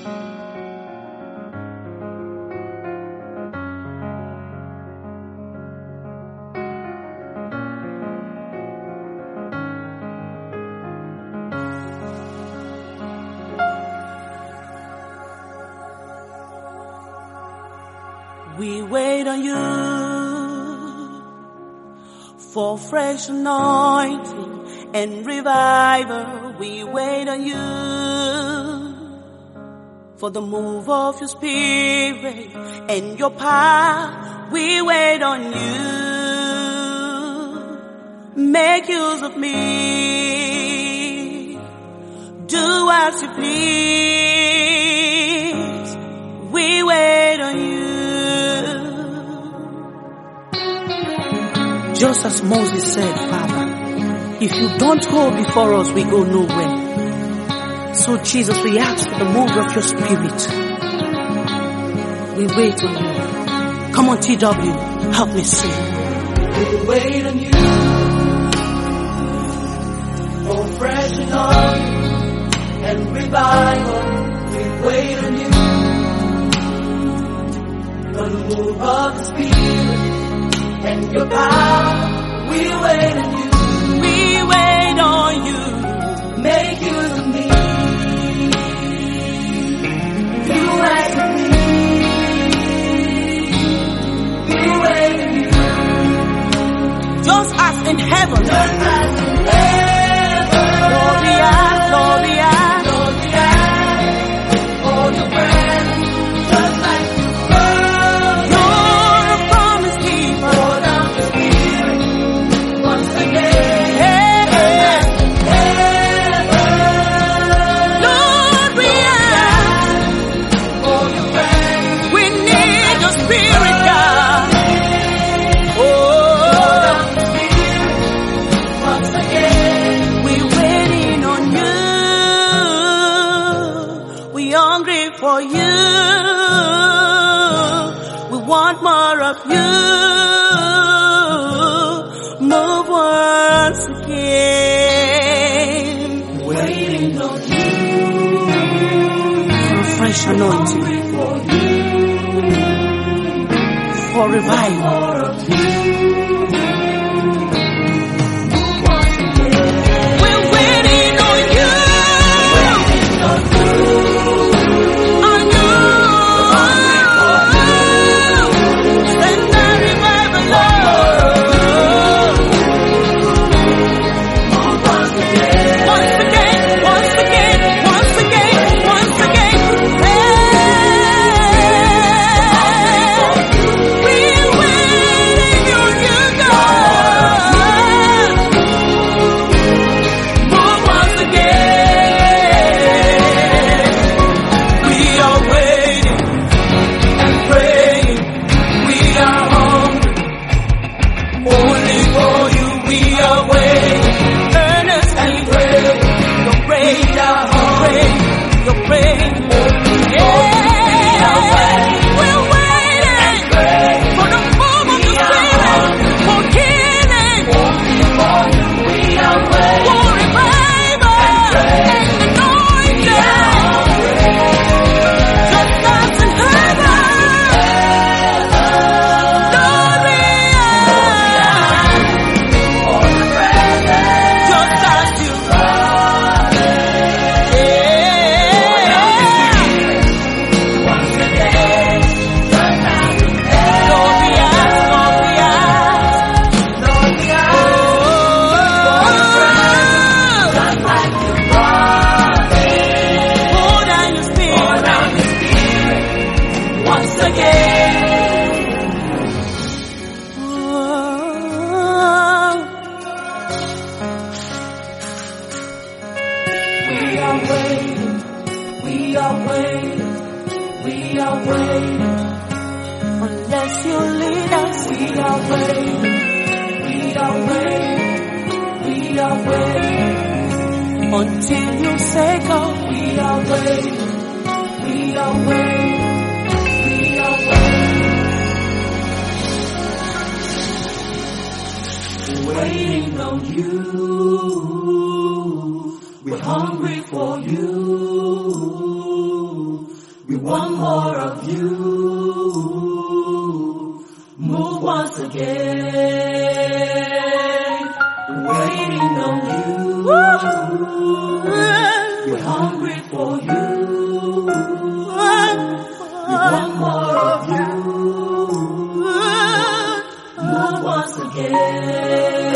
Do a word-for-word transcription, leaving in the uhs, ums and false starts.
We wait on you for fresh anointing and revival. We wait on you for the move of your spirit and your power. We wait on you. Make use of me. Do as you please. We wait on you. Just as Moses said, Father, if you don't go before us, we go nowhere. So Jesus, we ask for the move of your spirit. We wait on you. Come on, T W, help me sing. We wait on you for fresh anointing and revival. We wait on you for the move of the Spirit and your power. We wait on you. We wait on you. Make use of me. Do as you please. We wait on you. Just as in heaven. Just as in heaven. Lord, we ask, Lord, we ask. Lord, we ask for your presence. Just like you were. You're a promise keeper. Pour down your spirit once again. Hey, hey. Just as in heaven. Lord, we ask. For your presence. We need your spirit, God. Oh, Once again. we're waiting on you. We hungry for you. We want more of you. Move once again. Waiting on you. For fresh anointing, Hungry for you. for revival. More of you. We're waiting on you. Waiting on you. On you. Send the revival, Lord. Once again. Once again, once again, once again, once again. Hey. We're waiting on you, God. Move once again. We are waiting and praying. We are hungry only for you. We are waiting earnestly. Praying. You're praying. We are hungry. You're praying. Yeah. We're waiting for the move of the Spirit, for healing, We are waiting. for revival and anointing. Just as in heaven, Lord, we ask. Just as you Once again. Just as in Lord, we ask, Lord, we ask. Lord, we ask. Just like you promised. Pour down your Pour spirit. down your spirit once again. We are waiting. We are waiting. We are waiting. Unless you lead us, We are waiting. We are waiting. We are waiting. until you say go. We are waiting. We are waiting. We are waiting. Waiting on you. We're hungry for you. want more of you. Move once again. Waiting on you. We're hungry for you. We want more of you. Move once again.